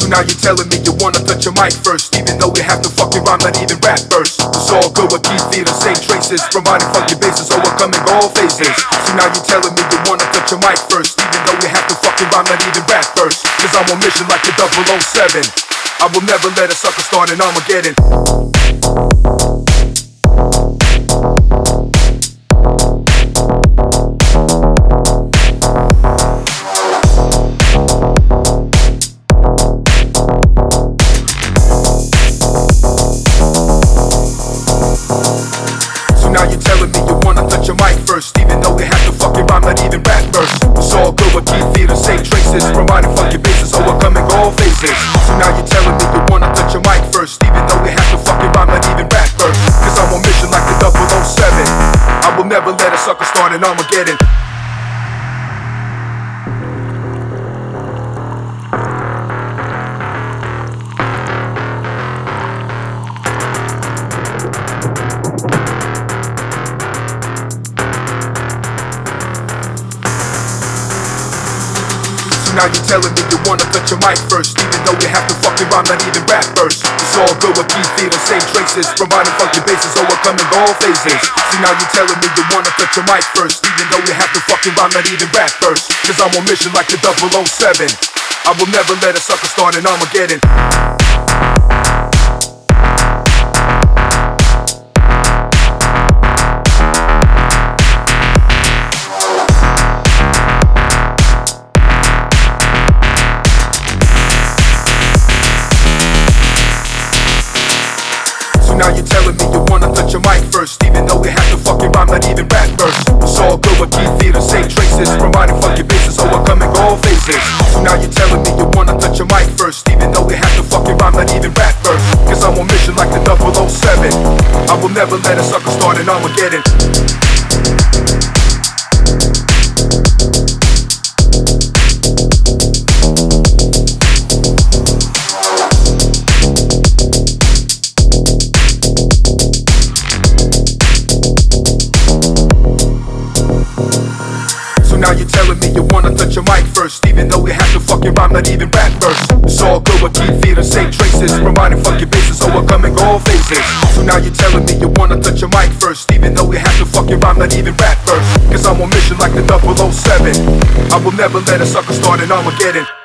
So now you're telling me you wanna touch your mic first, even though we have to fucking rhyme, not even rap verse. It's all good, we keep feeling same traces, providing funky bases, overcoming all phases. So now you're telling me you wanna touch your mic first, even though we have to fucking rhyme, not even rap verse. Cause I'm on mission like the 007. I will never let a sucker start an Armageddon. Now you're telling me you wanna touch your mic first, even though we have to fucking rhyme, not even rap verse. It's all good, we keep feeling same traces, providing funky bases, overcoming all phases. So now you're telling me you wanna touch your mic first, even though we have to fucking rhyme, not even rap verse. Cause I'm on mission like the 007. I will never let a sucker start an Armageddon. Now you're telling me you wanna touch your mic first, even though we have to fucking rhyme, not even rap verse. It's all good, we keep feeling same traces, providing funky bases, overcoming all phases. See now you're telling me you wanna touch your mic first, even though we have to fucking rhyme, not even rap verse. Cause I'm on mission like the 007. I will never let a sucker start an Armageddon. Now you're telling me you wanna touch your mic first, even though we have to fucking rhyme, not even rap verse. It's all good, we keep feeling same traces, providing funky bases, overcoming all phases. So now you're telling me you wanna touch your mic first, even though we have to fucking rhyme, not even rap verse. Cause I'm on mission like the 007. I will never let a sucker start an Armageddon. Now you're telling me you wanna touch your mic first, even though we have to fucking rhyme, not even rap verse. It's all good, we keep feeling same traces, providing funky bases, overcoming all phases. So now you're telling me you wanna touch your mic first, even though we have to fucking rhyme, not even rap verse. Cause I'm on mission like the 007. I will never let a sucker start an Armageddon.